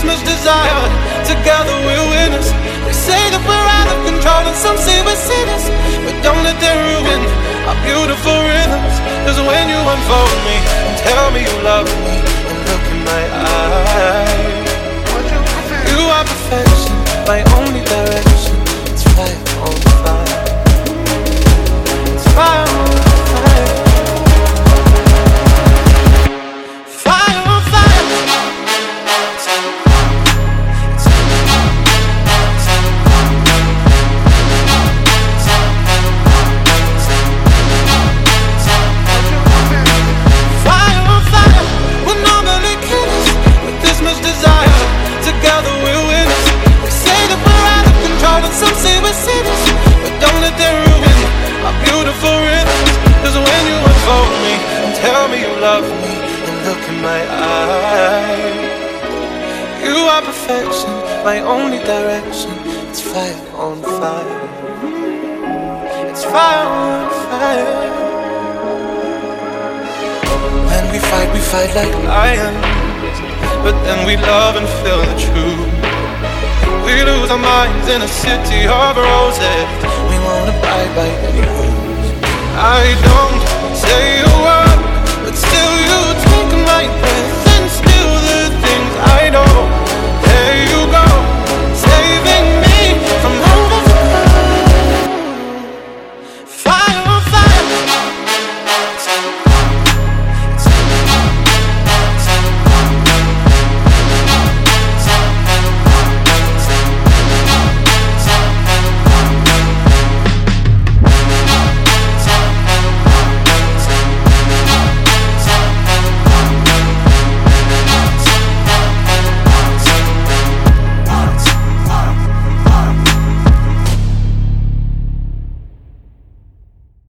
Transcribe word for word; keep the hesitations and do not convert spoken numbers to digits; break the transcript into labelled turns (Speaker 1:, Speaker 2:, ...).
Speaker 1: much desire, together we're winners. They say that we're out of control and some say we're sinners, but don't let them ruin our beautiful rhythms. Cause when you unfold me and tell me you love me and look in my eyes, you are perfection, my only direction. It's fire on fire. It's fire on fire. Fire on fire. Fire on fire. We're normally killers with this much desire. Together we're winners. They say that we're out of control and some say we're sinners, but don't let them ruin our beautiful rhythms. Cause when you unfold me and tell me you love me and look in my eyes, you are perfection, my only direction. It's fire on fire. It's fire on fire. When we fight, we fight like lions, but then we love and feel the truth. We lose our minds in a city of roses. We won't abide by any rules. I don't